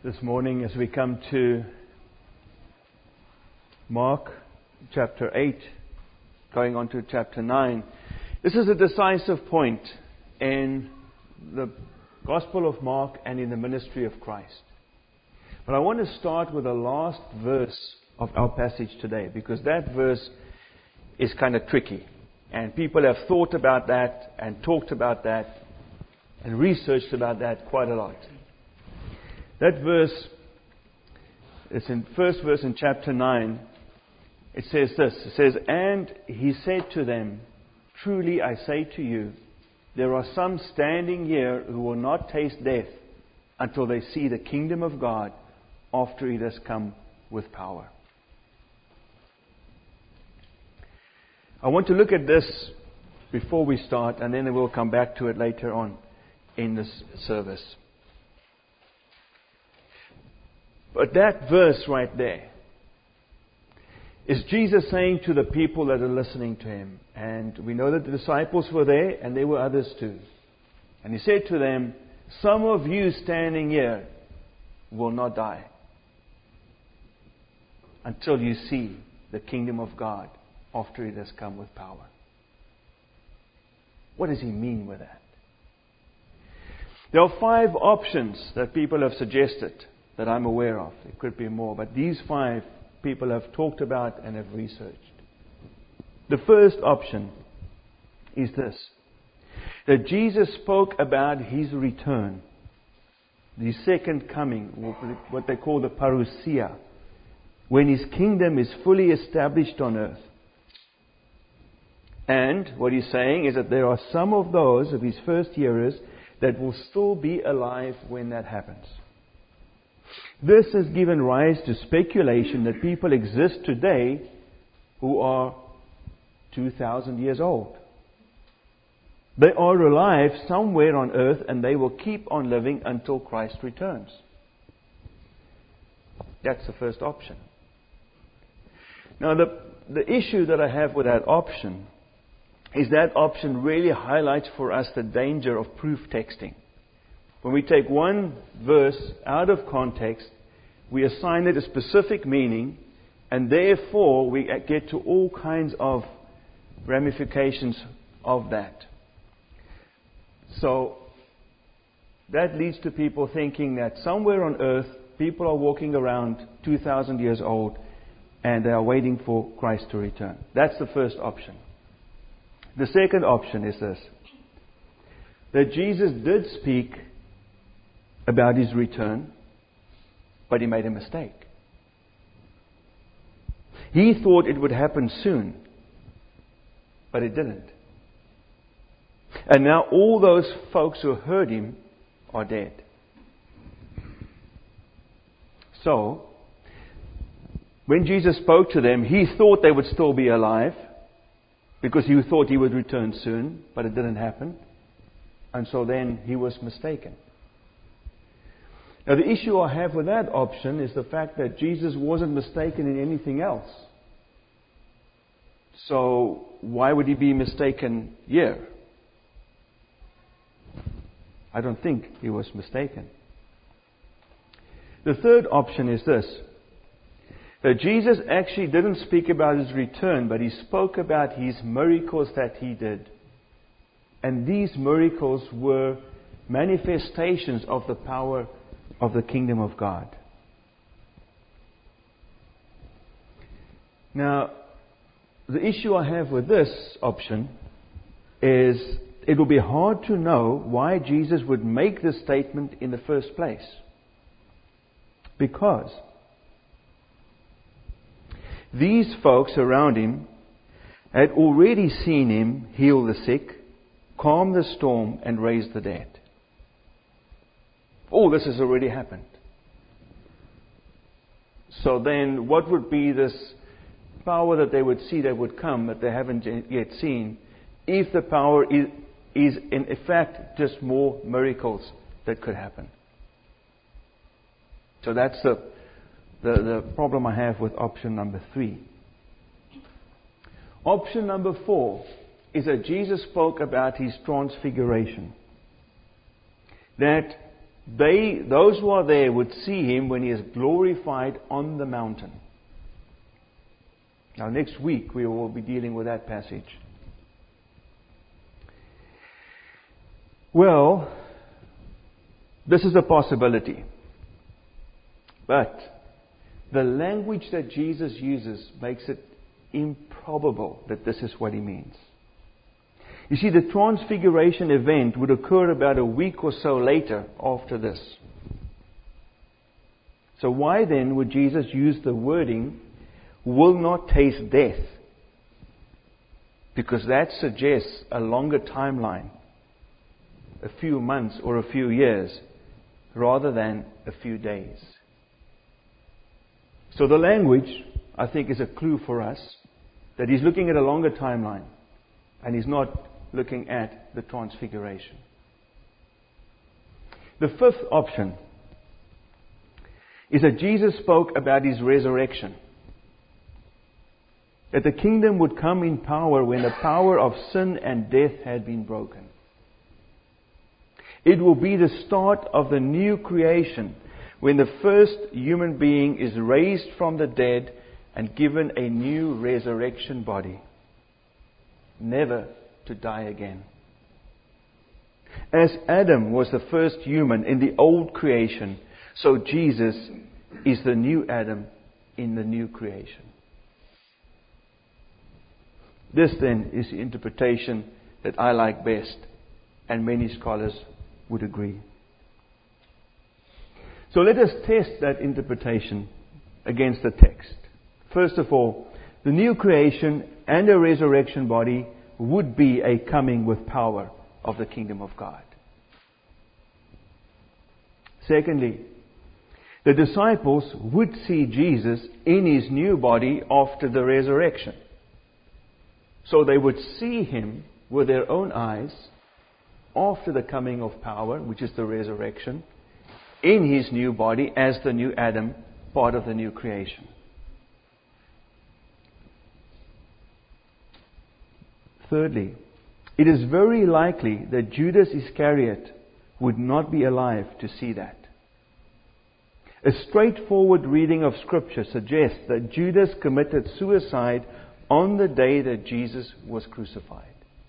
this morning as we come to Mark chapter 8, going on to chapter 9. This is a decisive point in the Gospel of Mark and in the ministry of Christ. But I want to start with the last verse of our passage today, because that verse is kind of tricky. And people have thought about that and talked about that and researched about that quite a lot. That verse, it's in first verse in chapter 9. It says this. It says, "And he said to them, truly I say to you, there are some standing here who will not taste death until they see the kingdom of God after it has come with power." I want to look at this before we start, and then we'll come back to it later on in this service. But that verse right there is Jesus saying to the people that are listening to Him. And we know that the disciples were there, and there were others too. And He said to them, some of you standing here will not die until you see the kingdom of God after it has come with power. What does He mean with that? There are 5 options that people have suggested that I'm aware of. There could be more, but these 5 people have talked about and have researched. The first option is this: that Jesus spoke about His return, the second coming, what they call the parousia, when His kingdom is fully established on earth. And what He's saying is that there are some of those of His first hearers that will still be alive when that happens. This has given rise to speculation that people exist today who are 2,000 years old. They are alive somewhere on earth, and they will keep on living until Christ returns. That's the first option. Now, the issue that I have with that option is that option really highlights for us the danger of proof texting. When we take one verse out of context, we assign it a specific meaning, and therefore we get to all kinds of ramifications of that. So that leads to people thinking that somewhere on earth, people are walking around 2,000 years old, and they are waiting for Christ to return. That's the first option. The second option is this: that Jesus did speak about His return, but He made a mistake. He thought it would happen soon, but it didn't. And now all those folks who heard Him are dead. So, when Jesus spoke to them, He thought they would still be alive, because He thought He would return soon, but it didn't happen. And so then He was mistaken. Now, the issue I have with that option is the fact that Jesus wasn't mistaken in anything else. So, why would He be mistaken here? I don't think He was mistaken. The third option is this: that Jesus actually didn't speak about His return, but He spoke about His miracles that He did. And these miracles were manifestations of the power of the kingdom of God. Now, the issue I have with this option is it will be hard to know why Jesus would make this statement in the first place. Because these folks around Him had already seen Him heal the sick, calm the storm, and raise the dead. All this has already happened. So then, what would be this power that they would see that would come that they haven't yet seen, if the power is in effect just more miracles that could happen? So that's the problem I have with option number 3. Option number 4 is that Jesus spoke about His transfiguration. That those who are there would see Him when He is glorified on the mountain. Now, next week we will be dealing with that passage. Well, this is a possibility. But the language that Jesus uses makes it improbable that this is what He means. You see, the transfiguration event would occur about a week or so later after this. So why then would Jesus use the wording, will not taste death? Because that suggests a longer timeline, a few months or a few years, rather than a few days. So the language, I think, is a clue for us that He's looking at a longer timeline and He's not looking at the transfiguration. The fifth option is that Jesus spoke about His resurrection. That the kingdom would come in power when the power of sin and death had been broken. It will be the start of the new creation when the first human being is raised from the dead and given a new resurrection body, never to die again. As Adam was the first human in the old creation, so Jesus is the new Adam in the new creation. This then is the interpretation that I like best, and many scholars would agree. So let us test that interpretation against the text. First of all, the new creation and a resurrection body would be a coming with power of the kingdom of God. Secondly, the disciples would see Jesus in His new body after the resurrection. So they would see Him with their own eyes after the coming of power, which is the resurrection, in His new body as the new Adam, part of the new creation. Thirdly, it is very likely that Judas Iscariot would not be alive to see that. A straightforward reading of Scripture suggests that Judas committed suicide on the day that Jesus was crucified.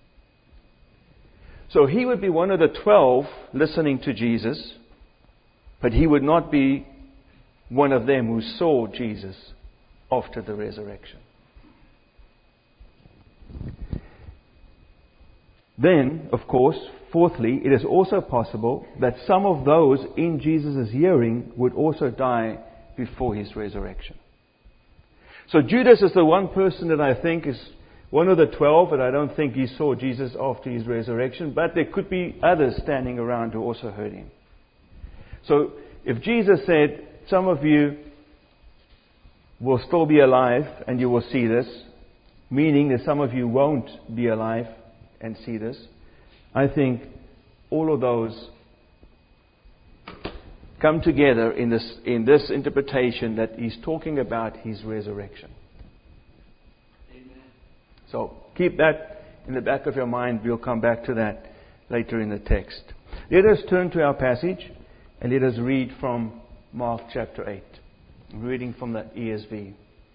So he would be one of the 12 listening to Jesus, but he would not be one of them who saw Jesus after the resurrection. Then, of course, fourthly, it is also possible that some of those in Jesus' hearing would also die before His resurrection. So Judas is the one person that I think is one of the 12, and I don't think he saw Jesus after His resurrection, but there could be others standing around who also heard Him. So if Jesus said, some of you will still be alive and you will see this, meaning that some of you won't be alive and see this, I think all of those come together in this interpretation that He's talking about His resurrection. Amen. So keep that in the back of your mind. We'll come back to that later in the text. Let us turn to our passage and let us read from Mark chapter 8. I'm reading from the ESV.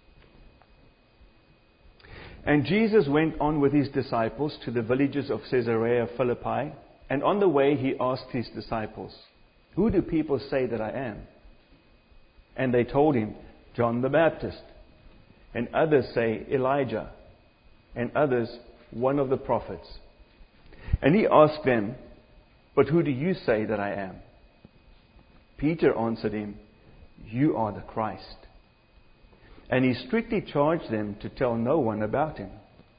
And Jesus went on with His disciples to the villages of Caesarea Philippi, and on the way He asked His disciples, "Who do people say that I am?" And they told Him, "John the Baptist, and others say Elijah, and others one of the prophets." And He asked them, "But who do you say that I am?" Peter answered Him, "You are the Christ." And He strictly charged them to tell no one about Him.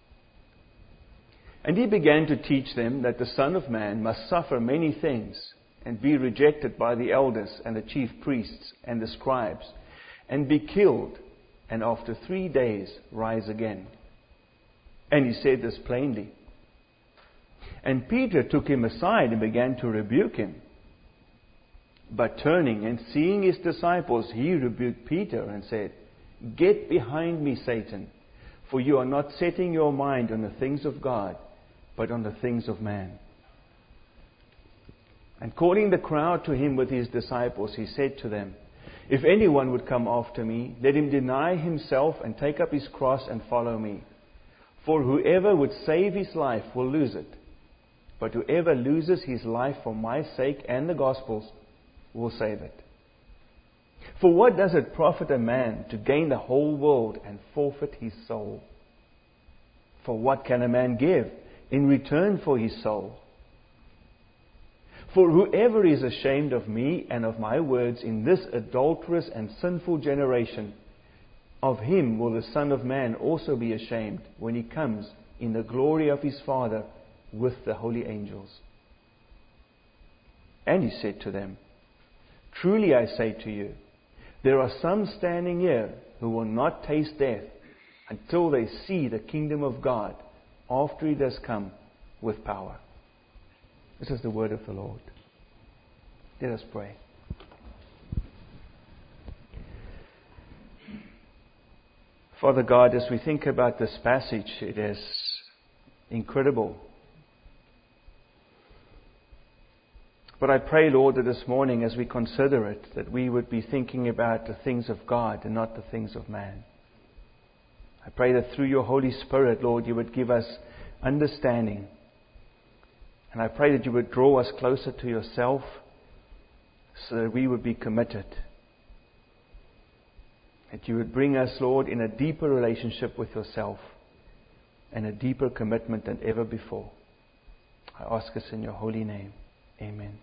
And He began to teach them that the Son of Man must suffer many things and be rejected by the elders and the chief priests and the scribes, and be killed, and after 3 days rise again. And He said this plainly. And Peter took Him aside and began to rebuke Him. But turning and seeing His disciples, He rebuked Peter and said, "Get behind me, Satan, for you are not setting your mind on the things of God, but on the things of man." And calling the crowd to him with his disciples, he said to them, "If anyone would come after me, let him deny himself and take up his cross and follow me. For whoever would save his life will lose it. But whoever loses his life for my sake and the gospel's will save it. For what does it profit a man to gain the whole world and forfeit his soul? For what can a man give in return for his soul? For whoever is ashamed of me and of my words in this adulterous and sinful generation, of him will the Son of Man also be ashamed when he comes in the glory of his Father with the holy angels." And he said to them, "Truly I say to you, there are some standing here who will not taste death until they see the kingdom of God after it has come with power." This is the word of the Lord. Let us pray. Father God, as we think about this passage, it is incredible. But I pray, Lord, that this morning as we consider it, that we would be thinking about the things of God and not the things of man. I pray that through your Holy Spirit, Lord, you would give us understanding. And I pray that you would draw us closer to yourself so that we would be committed. That you would bring us, Lord, in a deeper relationship with yourself and a deeper commitment than ever before. I ask us in your holy name. Amen.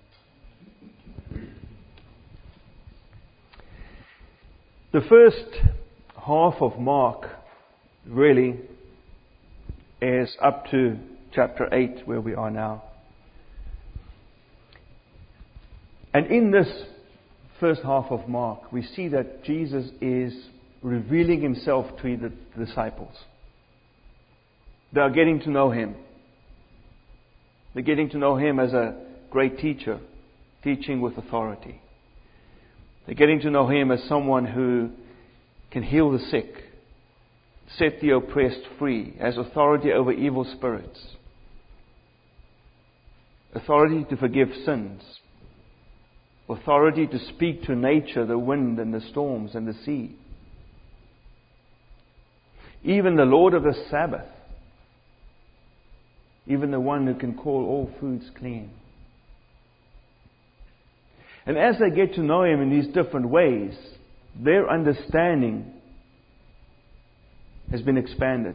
The first half of Mark really is up to chapter 8, where we are now. And in this first half of Mark, we see that Jesus is revealing himself to the disciples. They are getting to know him. They're getting to know him as a great teacher, teaching with authority. They're getting to know him as someone who can heal the sick, set the oppressed free, has authority over evil spirits, authority to forgive sins, authority to speak to nature, the wind and the storms and the sea. Even the Lord of the Sabbath, even the one who can call all foods clean. And as they get to know him in these different ways, their understanding has been expanded.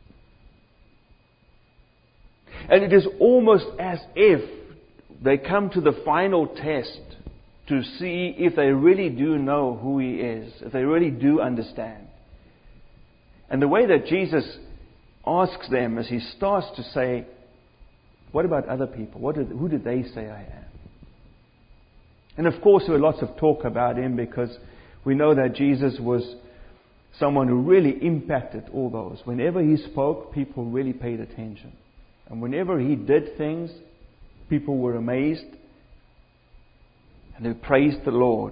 And it is almost as if they come to the final test to see if they really do know who he is, if they really do understand. And the way that Jesus asks them as he starts to say, what about other people? Who did they say I am? And of course there was lots of talk about him, because we know that Jesus was someone who really impacted all those. Whenever he spoke, people really paid attention. And whenever he did things, people were amazed and they praised the Lord.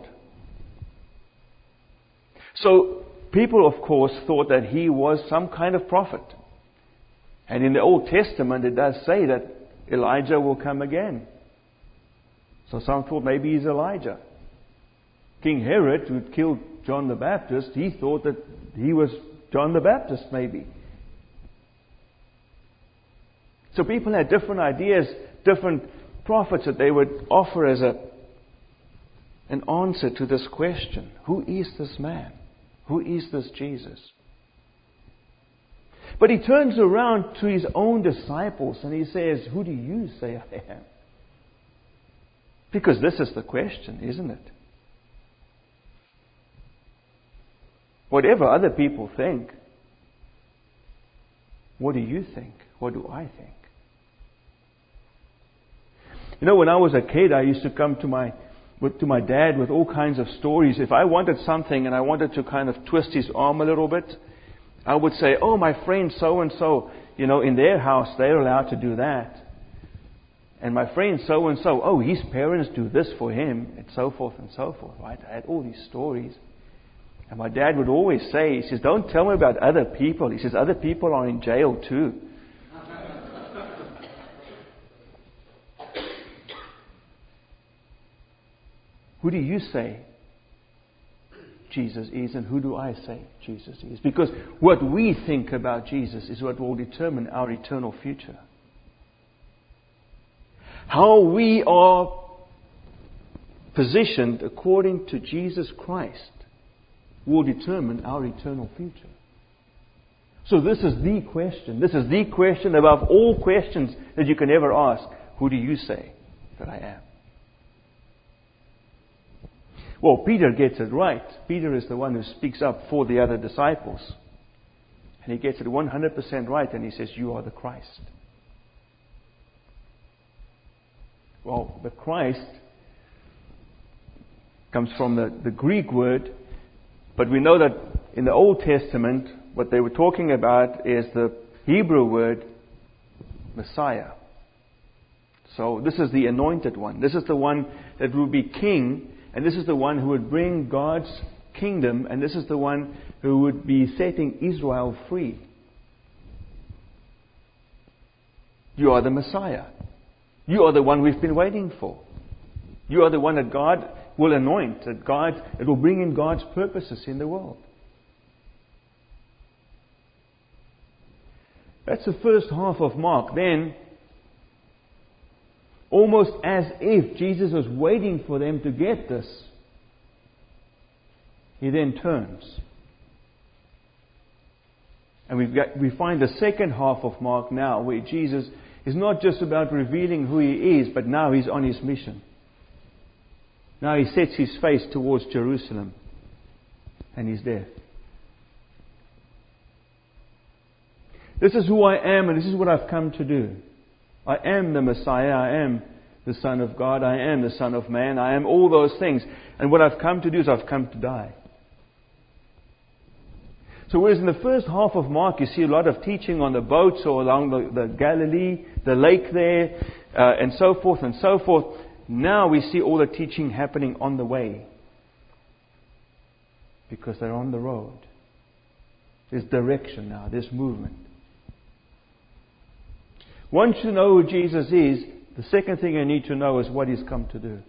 So people, of course, thought that he was some kind of prophet. And in the Old Testament, it does say that Elijah will come again. So some thought maybe he's Elijah. King Herod, who killed John the Baptist, he thought that he was John the Baptist maybe. So people had different ideas, different prophets that they would offer as an answer to this question. Who is this man? Who is this Jesus? But he turns around to his own disciples and he says, who do you say I am? Because this is the question, isn't it? Whatever other people think, what do you think? What do I think? You know, when I was a kid, I used to come to my dad with all kinds of stories. If I wanted something and I wanted to kind of twist his arm a little bit, I would say, oh, my friend so-and-so, in their house, they're allowed to do that. And my friend so-and-so, oh, his parents do this for him, and so forth and so forth, right? I had all these stories. And my dad would always say, he says, don't tell me about other people. He says, other people are in jail too. who do you say Jesus is, and who do I say Jesus is? Because what we think about Jesus is what will determine our eternal future. How we are positioned according to Jesus Christ will determine our eternal future. So this is the question. This is the question above all questions that you can ever ask. Who do you say that I am? Well, Peter gets it right. Peter is the one who speaks up for the other disciples. And he gets it 100% right, and he says, you are the Christ. Well, the Christ comes from the Greek word, but we know that in the Old Testament, what they were talking about is the Hebrew word Messiah. So this is the anointed one. This is the one that will be king, and this is the one who would bring God's kingdom, and this is the one who would be setting Israel free. You are the Messiah. You are the one we've been waiting for. You are the one that God will anoint, it will bring in God's purposes in the world. That's the first half of Mark. Then, almost as if Jesus was waiting for them to get this, He then turns. And we find the second half of Mark now, where Jesus is not just about revealing who He is, but now He's on His mission. Now He sets His face towards Jerusalem and His death. This is who I am, and this is what I've come to do. I am the Messiah. I am the Son of God. I am the Son of Man. I am all those things. And what I've come to do is I've come to die. So whereas in the first half of Mark you see a lot of teaching on the boats or along the Galilee, the lake there, and so forth and so forth, now we see all the teaching happening on the way. Because they're on the road. There's direction now. There's movement. Once you know who Jesus is, the second thing you need to know is what He's come to do.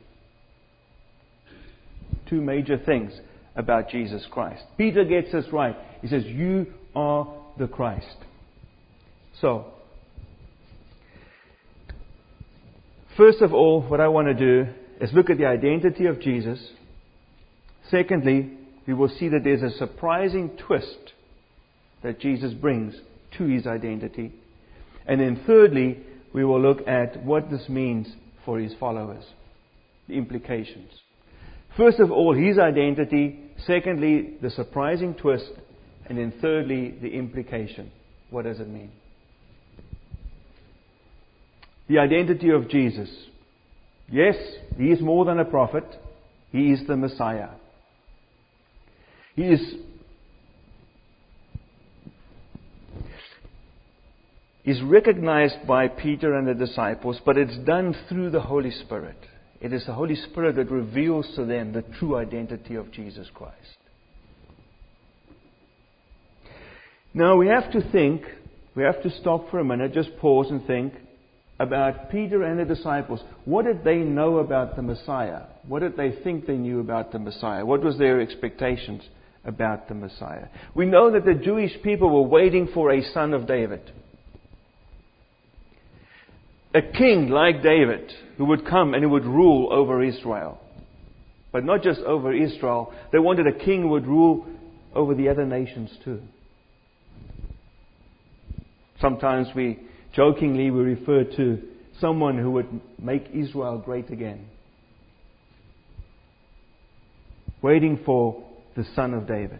Two major things about Jesus Christ. Peter gets this right. He says, you are the Christ. So, first of all, what I want to do is look at the identity of Jesus. Secondly, we will see that there's a surprising twist that Jesus brings to His identity. And then thirdly, we will look at what this means for His followers. The implications. First of all, His identity. Secondly, the surprising twist. And then thirdly, the implication. What does it mean? The identity of Jesus. Yes, He is more than a prophet. He is the Messiah. He's recognized by Peter and the disciples, but it's done through the Holy Spirit. It is the Holy Spirit that reveals to them the true identity of Jesus Christ. Now we have to stop for a minute, just pause and think about Peter and the disciples. What did they know about the Messiah? What did they think they knew about the Messiah? What was their expectations about the Messiah? We know that the Jewish people were waiting for a son of David. A king like David who would come and who would rule over Israel. But not just over Israel. They wanted a king who would rule over the other nations too. Sometimes jokingly we refer to someone who would make Israel great again. Waiting for the Son of David.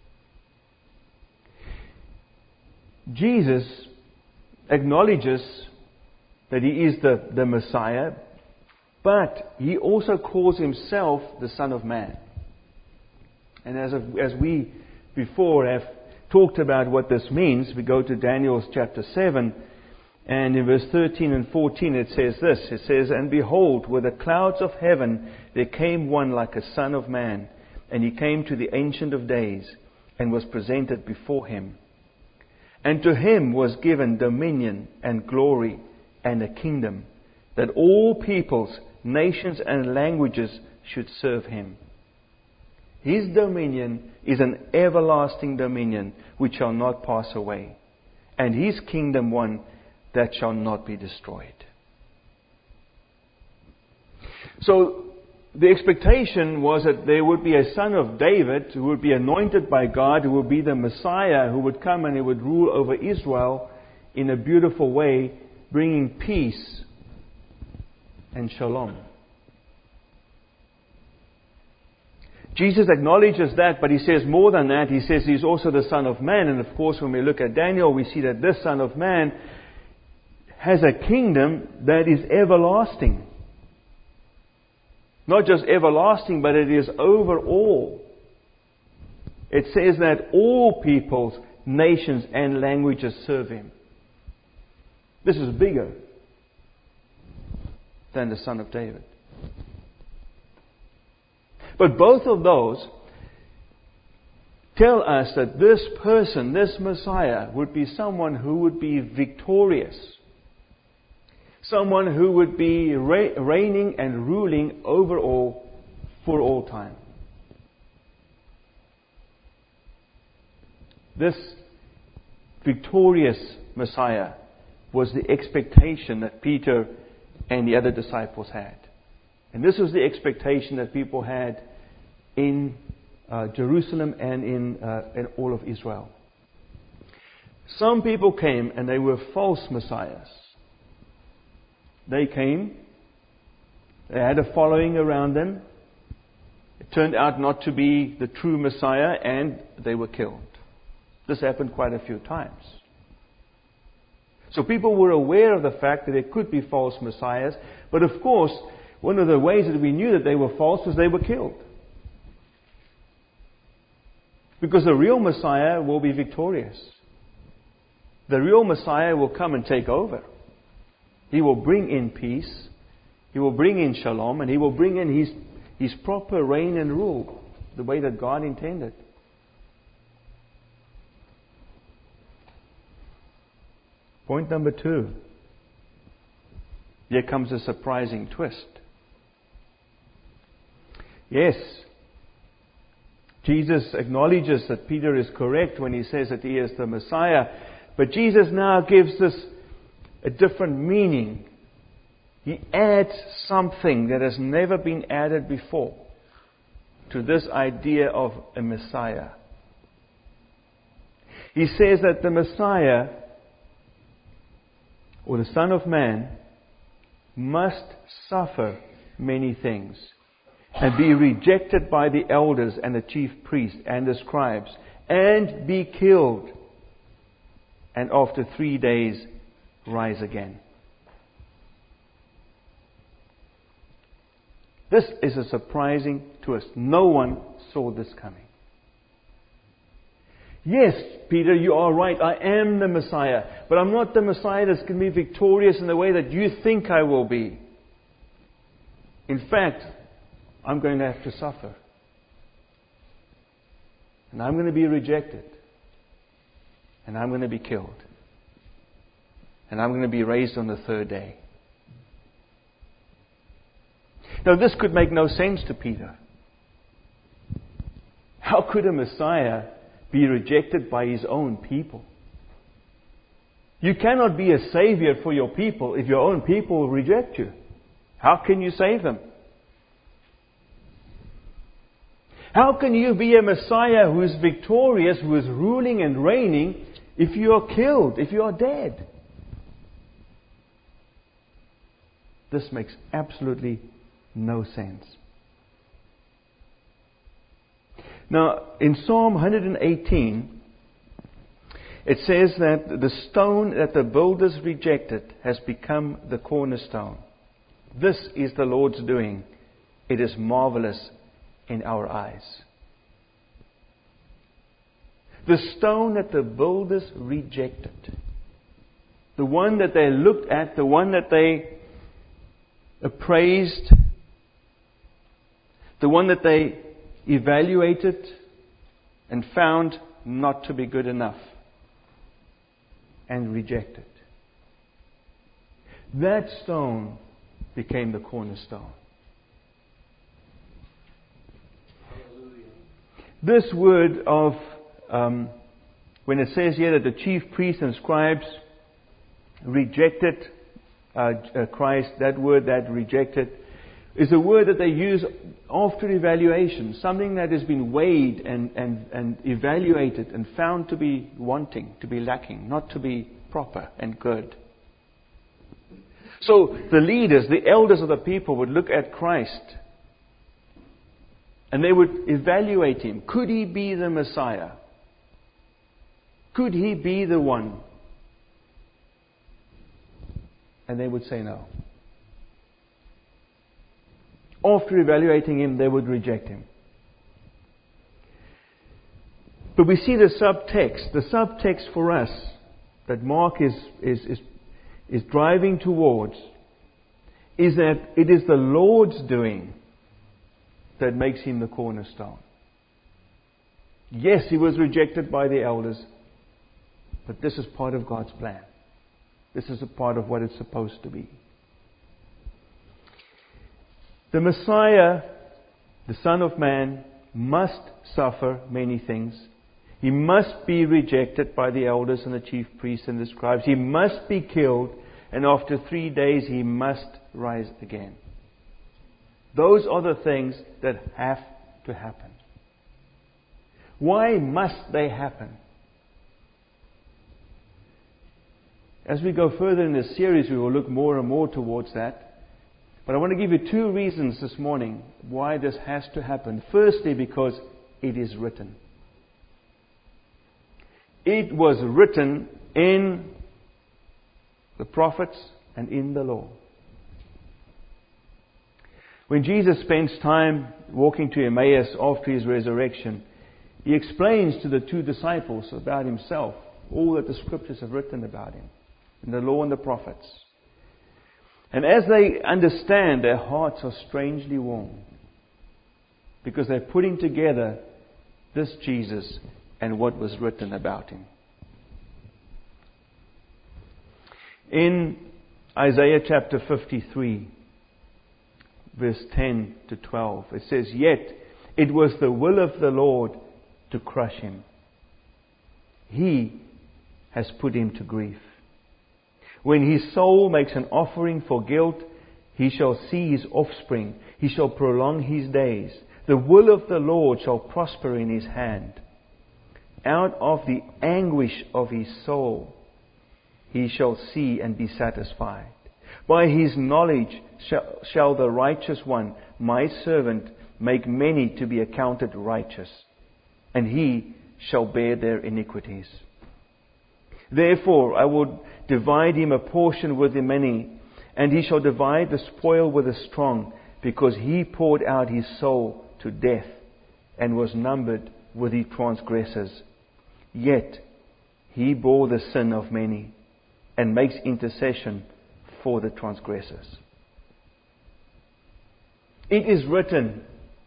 Jesus acknowledges that He is the Messiah, but He also calls Himself the Son of Man. And as we before have talked about what this means, we go to Daniel chapter 7, and in verse 13 and 14 it says this. It says, and behold, with the clouds of heaven there came one like a son of man, and He came to the Ancient of Days, and was presented before Him. And to Him was given dominion and glory and a kingdom, that all peoples, nations and languages should serve him. His dominion is an everlasting dominion which shall not pass away, and his kingdom one that shall not be destroyed. So the expectation was that there would be a son of David who would be anointed by God, who would be the Messiah, who would come and he would rule over Israel in a beautiful way, bringing peace and shalom. Jesus acknowledges that, but he says more than that. He says he's also the Son of Man. And of course, when we look at Daniel, we see that this Son of Man has a kingdom that is everlasting. Not just everlasting, but it is over all. It says that all peoples, nations, and languages serve him. This is bigger than the Son of David. But both of those tell us that this person, this Messiah, would be someone who would be victorious. Someone who would be reigning and ruling over all for all time. This victorious Messiah was the expectation that Peter and the other disciples had. And this was the expectation that people had in Jerusalem and in all of Israel. Some people came and they were false messiahs. They came, they had a following around them. It turned out not to be the true Messiah and they were killed. This happened quite a few times. So people were aware of the fact that there could be false messiahs, but of course, one of the ways that we knew that they were false was they were killed. Because the real Messiah will be victorious. The real Messiah will come and take over. He will bring in peace. He will bring in shalom. And He will bring in His proper reign and rule, the way that God intended. Point number 2. Here comes a surprising twist. Yes, Jesus acknowledges that Peter is correct when he says that he is the Messiah. But Jesus now gives this a different meaning. He adds something that has never been added before to this idea of a Messiah. He says that the Messiah, or the Son of Man, must suffer many things and be rejected by the elders and the chief priests and the scribes and be killed, and after 3 days rise again. This is a surprising twist. No one saw this coming. Yes, Peter, you are right. I am the Messiah. But I'm not the Messiah that's going to be victorious in the way that you think I will be. In fact, I'm going to have to suffer. And I'm going to be rejected. And I'm going to be killed. And I'm going to be raised on the 3rd day. Now, this could make no sense to Peter. How could a Messiah be rejected by his own people? You cannot be a savior for your people if your own people will reject you. How can you save them? How can you be a Messiah who is victorious, who is ruling and reigning, if you are killed, if you are dead? This makes absolutely no sense. Now, in Psalm 118, it says that the stone that the builders rejected has become the cornerstone. This is the Lord's doing. It is marvelous in our eyes. The stone that the builders rejected, the one that they looked at, the one that they appraised, the one that they evaluated and found not to be good enough and rejected. That stone became the cornerstone. This word of, when it says here that the chief priests and scribes rejected Christ, that word, that rejected, is a word that they use after evaluation, something that has been weighed and evaluated and found to be wanting, to be lacking, not to be proper and good. So the leaders, the elders of the people would look at Christ and they would evaluate Him. Could He be the Messiah? Could He be the one? And they would say no. After evaluating Him, they would reject Him. But we see the subtext. The subtext for us that Mark is driving towards is that it is the Lord's doing that makes Him the cornerstone. Yes, He was rejected by the elders, but this is part of God's plan. This is a part of what it's supposed to be. The Messiah, the Son of Man, must suffer many things. He must be rejected by the elders and the chief priests and the scribes. He must be killed, and after 3 days He must rise again. Those are the things that have to happen. Why must they happen? As we go further in this series, we will look more and more towards that. But I want to give you 2 reasons this morning why this has to happen. Firstly, because it is written. It was written in the prophets and in the law. When Jesus spends time walking to Emmaus after His resurrection, He explains to the 2 disciples about Himself, all that the Scriptures have written about Him, in the law and the prophets. And as they understand, their hearts are strangely warmed, because they're putting together this Jesus and what was written about Him. In Isaiah chapter 53, verse 10 to 12, it says, "Yet it was the will of the Lord to crush Him. He has put Him to grief. When His soul makes an offering for guilt, He shall see His offspring. He shall prolong His days. The will of the Lord shall prosper in His hand. Out of the anguish of His soul, He shall see and be satisfied. By His knowledge shall the righteous one, my servant, make many to be accounted righteous, and He shall bear their iniquities. Therefore I will divide him a portion with the many, and he shall divide the spoil with the strong, because he poured out his soul to death, and was numbered with the transgressors. Yet he bore the sin of many, and makes intercession for the transgressors." It is written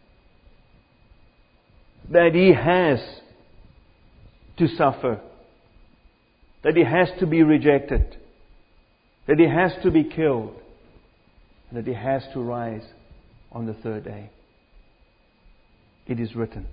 that He has to suffer, that He has to be rejected, that He has to be killed, and that He has to rise on the 3rd day. It is written.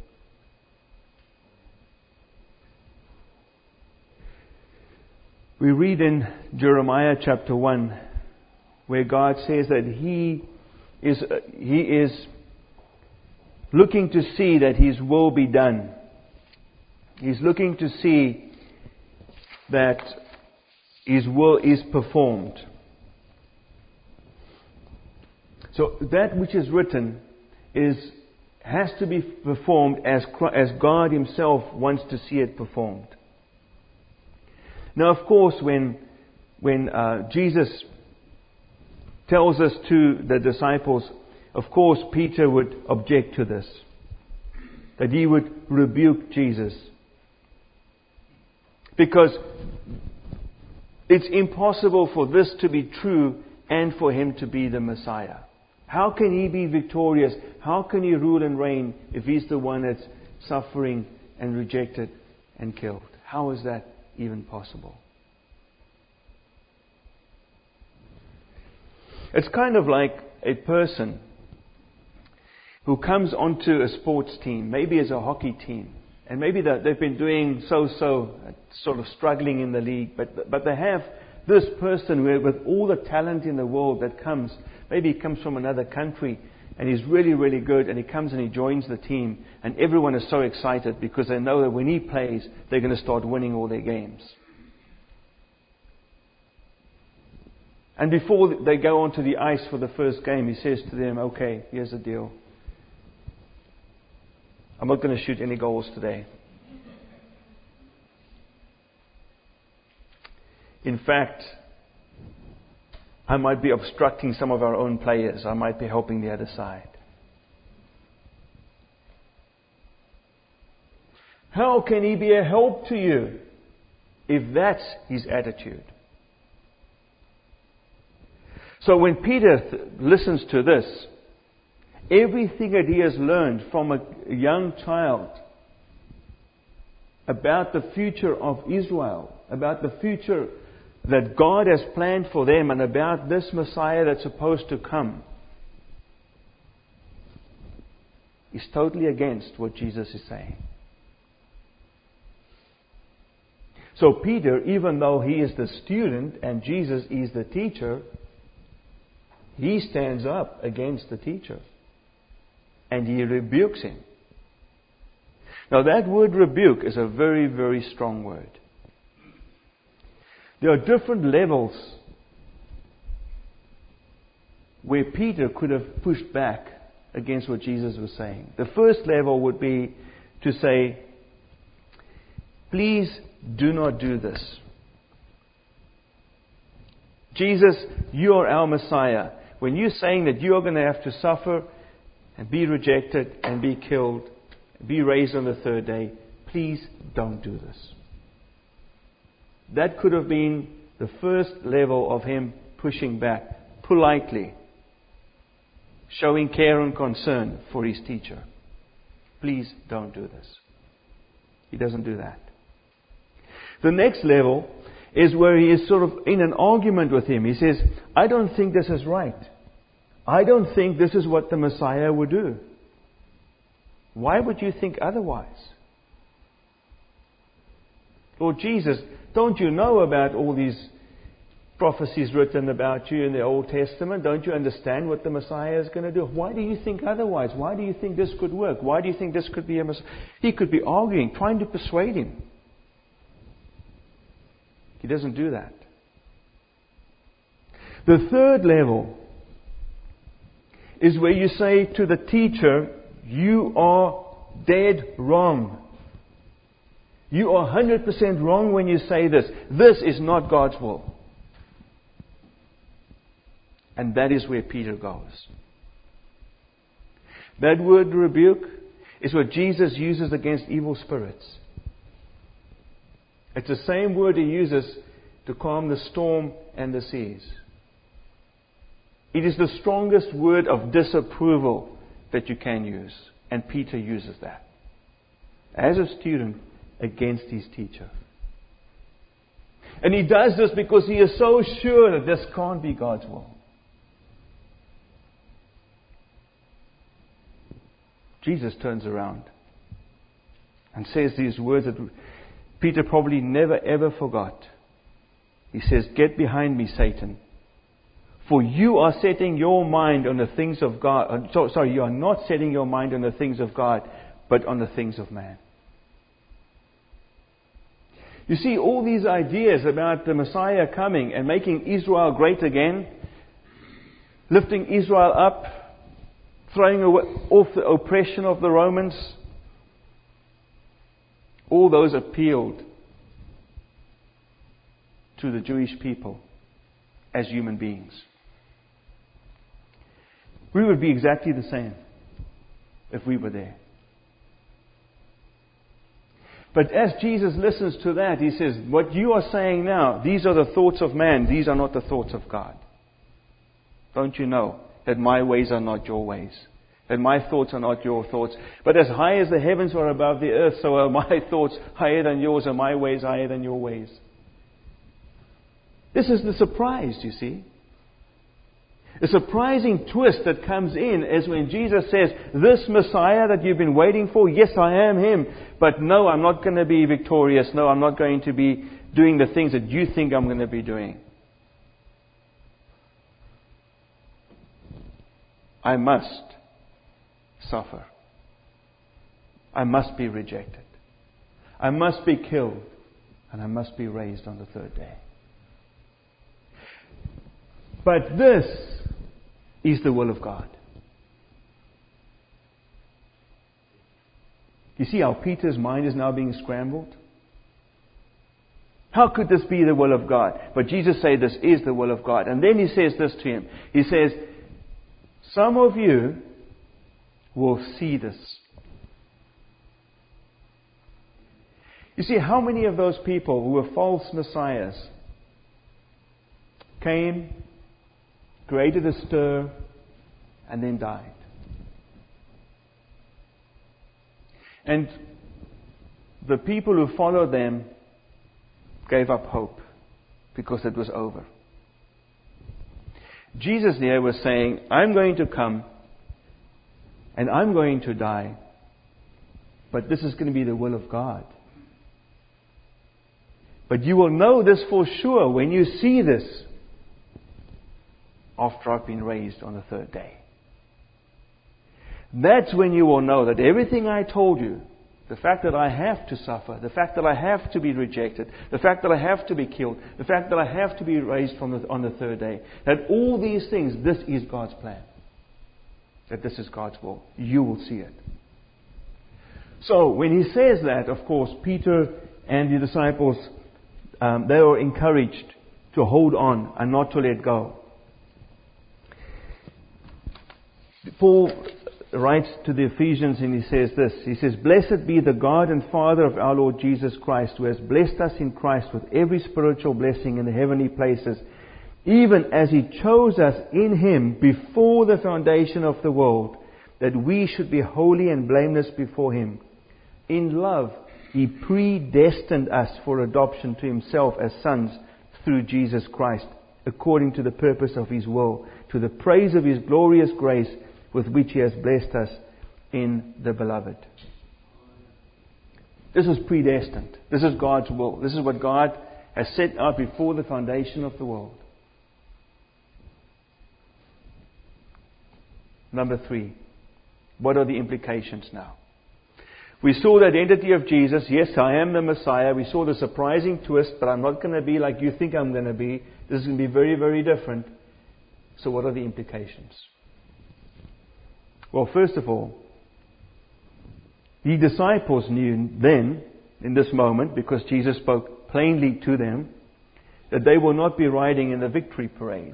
We read in Jeremiah chapter 1, where God says that He is looking to see that His will be done. He's looking to see that His will is performed. So that which is written has to be performed as God Himself wants to see it performed. Now, of course, when Jesus tells us to the disciples, of course, Peter would object to this, that he would rebuke Jesus, because it's impossible for this to be true and for Him to be the Messiah. How can He be victorious? How can He rule and reign if He's the one that's suffering and rejected and killed? How is that even possible? It's kind of like a person who comes onto a sports team, maybe as a hockey team, and maybe they've been doing so-so, sort of struggling in the league, but they have this person with all the talent in the world that comes. Maybe he comes from another country and he's really, really good, and he comes and he joins the team, and everyone is so excited because they know that when he plays, they're going to start winning all their games. And before they go onto the ice for the first game, he says to them, okay, here's the deal. I'm not going to shoot any goals today. In fact, I might be obstructing some of our own players. I might be helping the other side. How can he be a help to you if that's his attitude? So when Peter listens to this, everything that he has learned from a young child about the future of Israel, about the future that God has planned for them, and about this Messiah that's supposed to come, is totally against what Jesus is saying. So Peter, even though he is the student and Jesus is the teacher, he stands up against the teacher and he rebukes him. Now that word rebuke is a very, very strong word. There are different levels where Peter could have pushed back against what Jesus was saying. The first level would be to say, please do not do this. Jesus, you are our Messiah. When you're saying that you are going to have to suffer and be rejected and be killed, be raised on the third day, please don't do this. That could have been the first level of him pushing back politely, showing care and concern for his teacher. Please don't do this. He doesn't do that. The next level is where he is sort of in an argument with him. He says, I don't think this is right. I don't think this is what the Messiah would do. Why would you think otherwise? Lord Jesus, don't you know about all these prophecies written about you in the Old Testament? Don't you understand what the Messiah is going to do? Why do you think otherwise? Why do you think this could work? Why do you think this could be a Messiah? He could be arguing, trying to persuade him. He doesn't do that. The third level is where you say to the teacher, you are dead wrong. You are 100% wrong when you say this. This is not God's will. And that is where Peter goes. That word rebuke is what Jesus uses against evil spirits. It's the same word he uses to calm the storm and the seas. It is the strongest word of disapproval that you can use. And Peter uses that as a student against his teacher. And he does this because he is so sure that this can't be God's will. Jesus turns around and says these words that Peter probably never ever forgot. He says, get behind me, Satan. For you are setting your mind on the things of God. You are not setting your mind on the things of God, but on the things of man. You see, all these ideas about the Messiah coming and making Israel great again, lifting Israel up, throwing off the oppression of the Romans, all those appealed to the Jewish people as human beings. We would be exactly the same if we were there. But as Jesus listens to that, he says, what you are saying now, these are the thoughts of man, these are not the thoughts of God. Don't you know that my ways are not your ways? That my thoughts are not your thoughts? But as high as the heavens are above the earth, so are my thoughts higher than yours, and my ways higher than your ways. This is the surprise, you see. A surprising twist that comes in is when Jesus says, this Messiah that you've been waiting for, yes, I am Him, but no, I'm not going to be victorious. No, I'm not going to be doing the things that you think I'm going to be doing. I must suffer. I must be rejected. I must be killed. And I must be raised on the third day. But this is the will of God. You see how Peter's mind is now being scrambled? How could this be the will of God? But Jesus said this is the will of God. And then He says this to him. He says, some of you will see this. You see, how many of those people who were false messiahs came, created a stir, and then died? And the people who followed them gave up hope because it was over. Jesus here was saying, I'm going to come and I'm going to die, but this is going to be the will of God. But you will know this for sure when you see this after I've been raised on the third day. That's when you will know that everything I told you, the fact that I have to suffer, the fact that I have to be rejected, the fact that I have to be killed, the fact that I have to be raised on the third day, that all these things, this is God's plan. That this is God's will. You will see it. So, when He says that, of course, Peter and the disciples, they were encouraged to hold on and not to let go. Paul writes to the Ephesians and he says this. He says, blessed be the God and Father of our Lord Jesus Christ, who has blessed us in Christ with every spiritual blessing in the heavenly places, even as He chose us in Him before the foundation of the world, that we should be holy and blameless before Him. In love, He predestined us for adoption to Himself as sons through Jesus Christ, according to the purpose of His will, to the praise of His glorious grace with which He has blessed us in the Beloved. This is predestined. This is God's will. This is what God has set out before the foundation of the world. Number 3. What are the implications now? We saw the identity of Jesus. Yes, I am the Messiah. We saw the surprising twist, but I'm not going to be like you think I'm going to be. This is going to be very, very different. So what are the implications? Well, first of all, the disciples knew then, in this moment, because Jesus spoke plainly to them, that they will not be riding in the victory parade.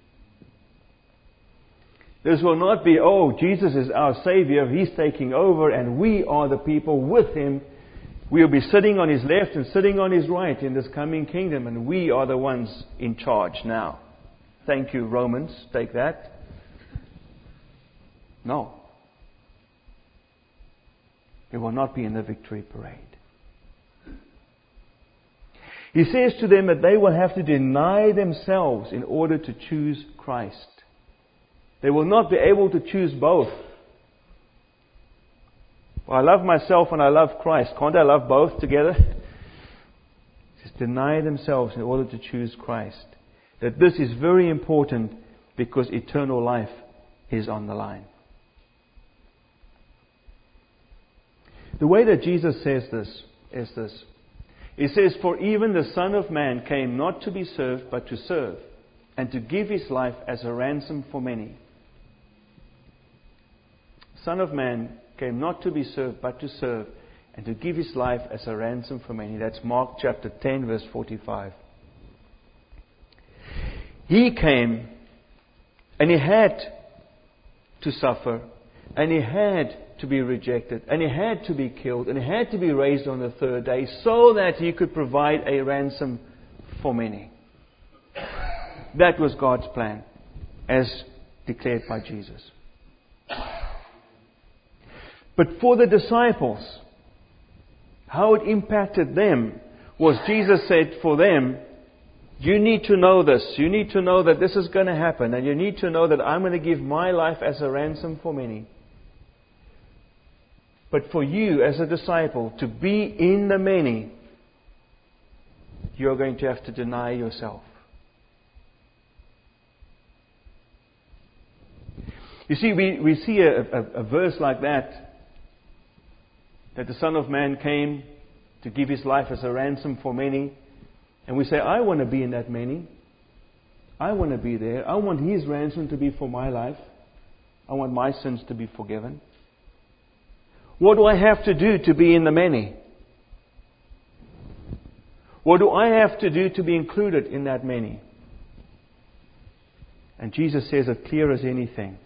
This will not be, oh, Jesus is our Savior, He's taking over, and we are the people with Him. We'll be sitting on His left and sitting on His right in this coming kingdom, and we are the ones in charge now. Thank you, Romans. Take that. No. It will not be in the victory parade. He says to them that they will have to deny themselves in order to choose Christ. They will not be able to choose both. Well, I love myself and I love Christ. Can't I love both together? Just deny themselves in order to choose Christ. That this is very important because eternal life is on the line. The way that Jesus says this is this. He says, for even the Son of Man came not to be served, but to serve, and to give His life as a ransom for many. Son of Man came not to be served, but to serve, and to give His life as a ransom for many. That's Mark chapter 10, verse 45. He came, and He had to suffer, and He had to be rejected, and He had to be killed, and He had to be raised on the third day, so that He could provide a ransom for many. That was God's plan, as declared by Jesus. But for the disciples, how it impacted them was Jesus said for them, You need to know this. You need to know that this is going to happen. And you need to know that I'm going to give my life as a ransom for many. But for you as a disciple to be in the many, you're going to have to deny yourself. You see, we see a verse like that the Son of Man came to give His life as a ransom for many. And we say, I want to be in that many. I want to be there. I want His ransom to be for my life. I want my sins to be forgiven. What do I have to do to be in the many? What do I have to do to be included in that many? And Jesus says it clear as anything.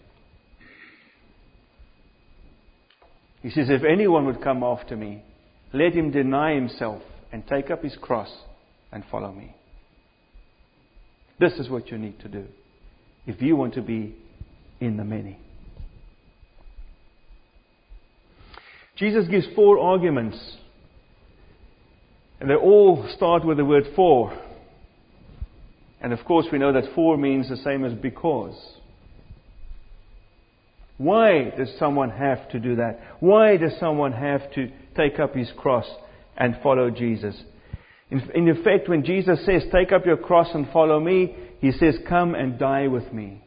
He says, if anyone would come after me, let him deny himself and take up his cross and follow me. This is what you need to do if you want to be in the many. Jesus gives 4 arguments. And they all start with the word for. And of course we know that for means the same as because. Why does someone have to do that? Why does someone have to take up his cross and follow Jesus? In effect, when Jesus says, take up your cross and follow me, He says, come and die with me.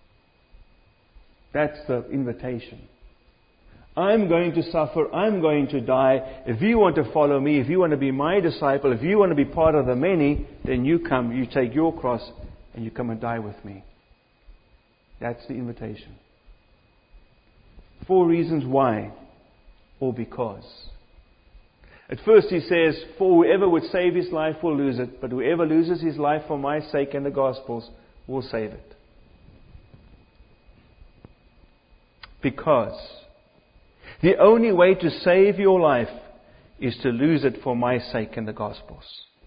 That's the invitation. I'm going to suffer. I'm going to die. If you want to follow me, if you want to be my disciple, if you want to be part of the many, then you come, you take your cross, and you come and die with me. That's the invitation. 4 reasons why, or because. At first He says, for whoever would save his life will lose it, but whoever loses his life for my sake and the gospel's will save it. Because the only way to save your life is to lose it for my sake and the gospel's.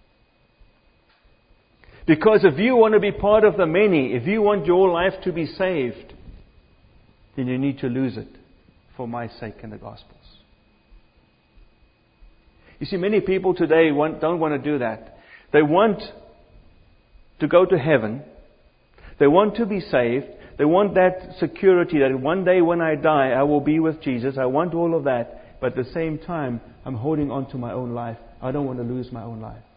Because if you want to be part of the many, if you want your life to be saved, then you need to lose it for my sake and the gospel's. You see, many people today don't want to do that. They want to go to heaven. They want to be saved. They want that security that one day when I die, I will be with Jesus. I want all of that. But at the same time, I'm holding on to my own life. I don't want to lose my own life.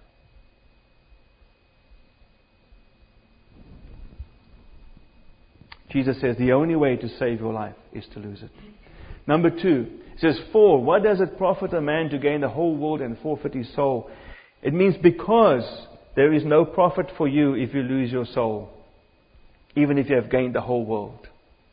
Jesus says the only way to save your life is to lose it. Number 2, it says, for, what does it profit a man to gain the whole world and forfeit his soul? It means because there is no profit for you if you lose your soul, even if you have gained the whole world.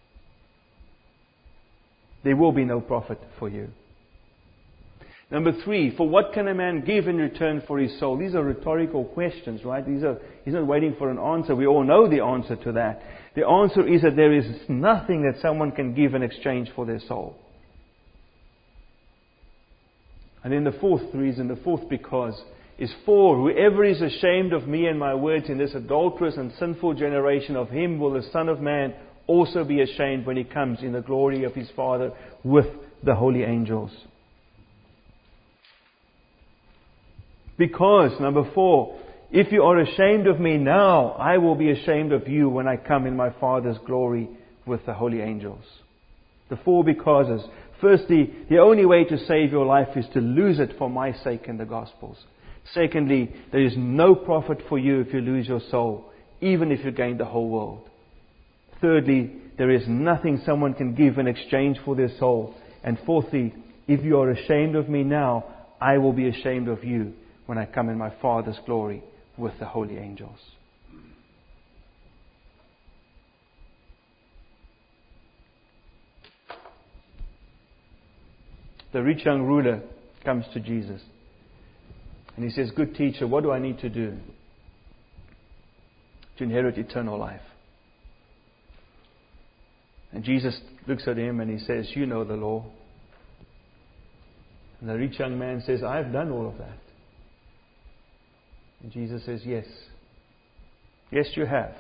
There will be no profit for you. Number 3, for what can a man give in return for his soul? These are rhetorical questions, right? He's not waiting for an answer. We all know the answer to that. The answer is that there is nothing that someone can give in exchange for their soul. And then the 4th reason, the 4th because, is for whoever is ashamed of me and my words in this adulterous and sinful generation, of him will the Son of Man also be ashamed when He comes in the glory of His Father with the holy angels. Because, number 4, if you are ashamed of me now, I will be ashamed of you when I come in my Father's glory with the holy angels. The 4 becauses. Firstly, the only way to save your life is to lose it for my sake and the gospel's. Secondly, there is no profit for you if you lose your soul, even if you gain the whole world. Thirdly, there is nothing someone can give in exchange for their soul. And fourthly, if you are ashamed of me now, I will be ashamed of you when I come in my Father's glory with the holy angels. The rich young ruler comes to Jesus. And he says, good teacher, what do I need to do to inherit eternal life? And Jesus looks at him and He says, you know the law. And the rich young man says, I've done all of that. And Jesus says, yes. Yes, you have.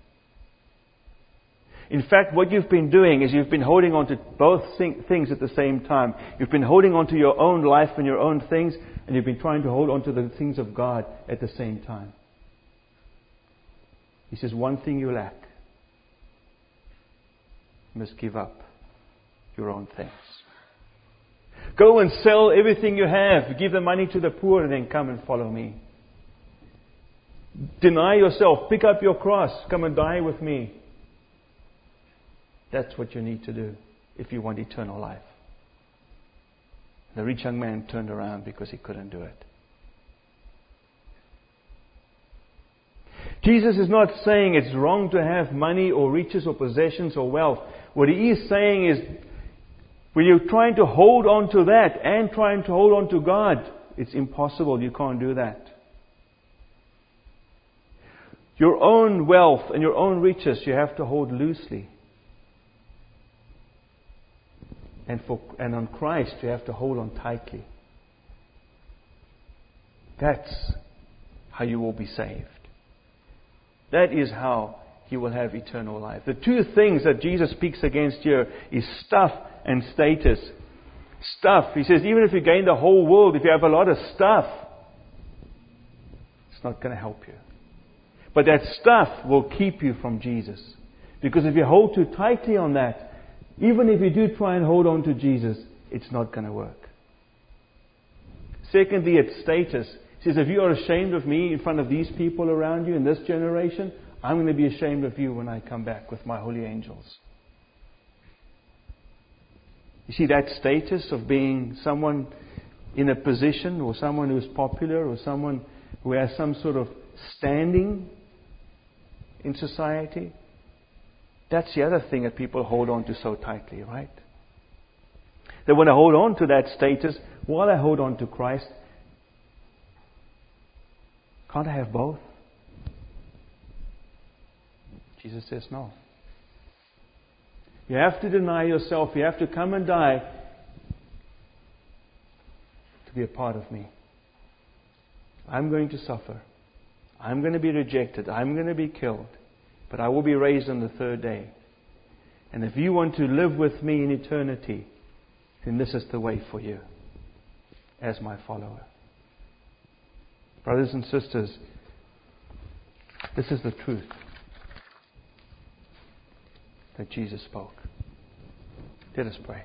In fact, what you've been doing is you've been holding on to both things at the same time. You've been holding on to your own life and your own things, and you've been trying to hold on to the things of God at the same time. He says, one thing you lack. You must give up your own things. Go and sell everything you have. Give the money to the poor and then come and follow me. Deny yourself. Pick up your cross. Come and die with me. That's what you need to do if you want eternal life. The rich young man turned around because he couldn't do it. Jesus is not saying it's wrong to have money or riches or possessions or wealth. What He is saying is, when you're trying to hold on to that and trying to hold on to God, it's impossible. You can't do that. Your own wealth and your own riches you have to hold loosely. And on Christ you have to hold on tightly. That's how you will be saved. That is how you will have eternal life. The two things that Jesus speaks against here is stuff and status. Stuff. He says, even if you gain the whole world, if you have a lot of stuff, it's not going to help you. But that stuff will keep you from Jesus. Because if you hold too tightly on that, even if you do try and hold on to Jesus, it's not going to work. Secondly, it's status. He says, if you are ashamed of me in front of these people around you in this generation, I'm going to be ashamed of you when I come back with my holy angels. You see, that status of being someone in a position or someone who's popular or someone who has some sort of standing in society, that's the other thing that people hold on to so tightly, right? They want to hold on to that status while I hold on to Christ. Can't I have both? Jesus says no. You have to deny yourself. You have to come and die to be a part of me. I'm going to suffer. I'm going to be rejected. I'm going to be killed. But I will be raised on the third day. And if you want to live with me in eternity, then this is the way for you as my follower. Brothers and sisters, this is the truth that Jesus spoke. Let us pray.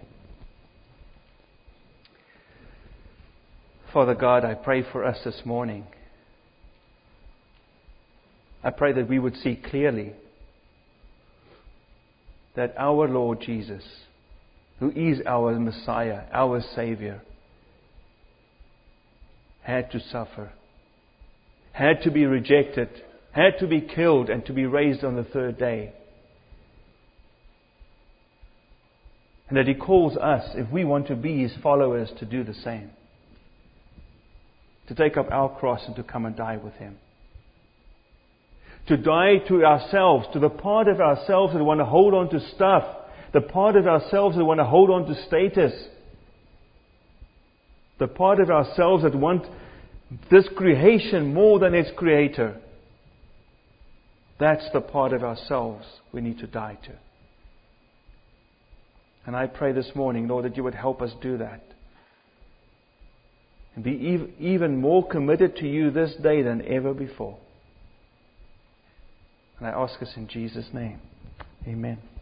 Father God, I pray for us this morning. I pray that we would see clearly that our Lord Jesus, who is our Messiah, our Savior, had to suffer, had to be rejected, had to be killed, and to be raised on the third day. And that He calls us, if we want to be His followers, to do the same. To take up our cross and to come and die with Him. To die to ourselves, to the part of ourselves that want to hold on to stuff, the part of ourselves that want to hold on to status, the part of ourselves that want this creation more than its Creator. That's the part of ourselves we need to die to. And I pray this morning, Lord, that You would help us do that. And be even more committed to You this day than ever before. And I ask us in Jesus' name. Amen.